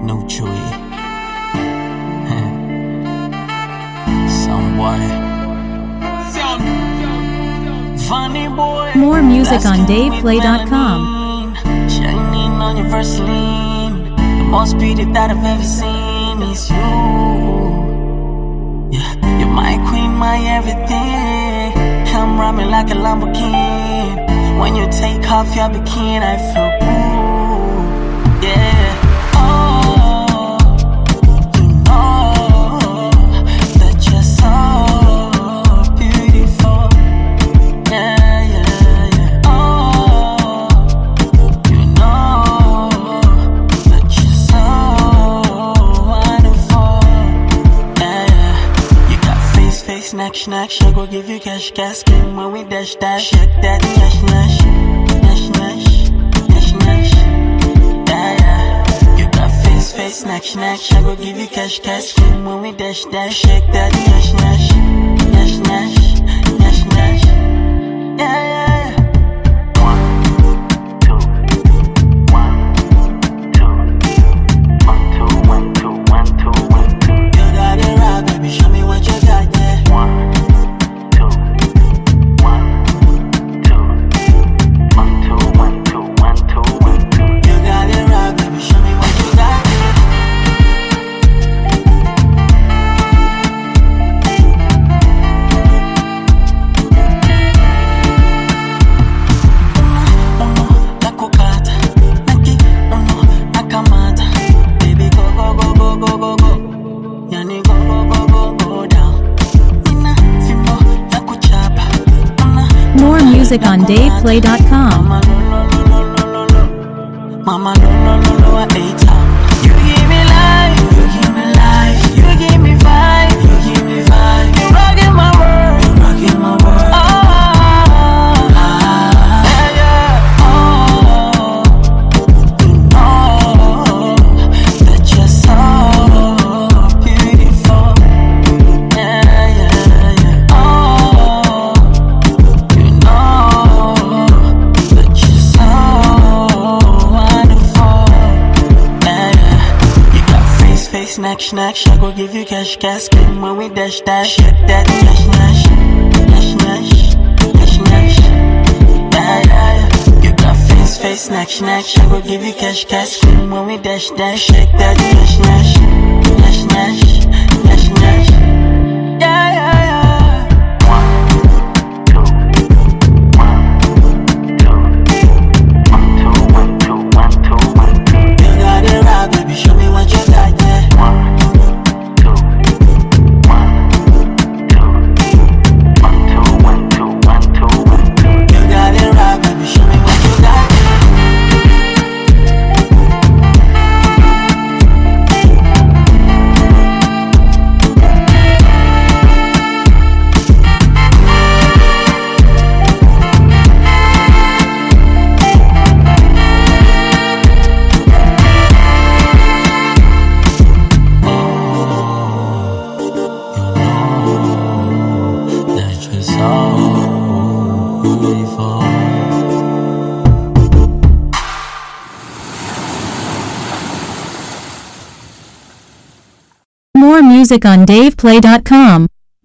No Chewy. Some boy. Funny boy. More music on DavePlay.com. Shining on your Vaseline. The most beauty that I've ever seen is you. Yeah, you're my queen, my everything. Come ride me like a Lamborghini. When you take off your bikini, I feel ooh, yeah. Snack, snack, she go give you cash, cash, skin when we dash, dash. Shake that, nash, nash, nash, nash, nash, nash. Yeah, yeah. You got face, snack, snack, she go give you cash, cash, skin when we dash, dash. Shake that, nash, nash, nash, nash, nash, nash. Yeah, yeah. More music on DavePlay.com. Mama, no, I ate time. You give me life, you give me life, you give me vibe, you give me vibe. You rockin' my world, you rockin' my world. Yeah, yeah. You know that you're so beautiful. Yeah, yeah, yeah. You know that you're so wonderful. Yeah, yeah. You got face, snack, snack. I go give you cash, cash, skin when we dash, dash. Shake that, nash, nash, nash, nash, nash, nash. Yeah, yeah, yeah. You got face, snack, snack. I go give you cash, cash, skin when we dash, dash. Shake that, nash, nash, nash, nash, nash, nash. Yeah, yeah, yeah. You got it right, baby. Show me what you got, yeah. You got it right, baby. Show me what you got, More music on DavePlay.com.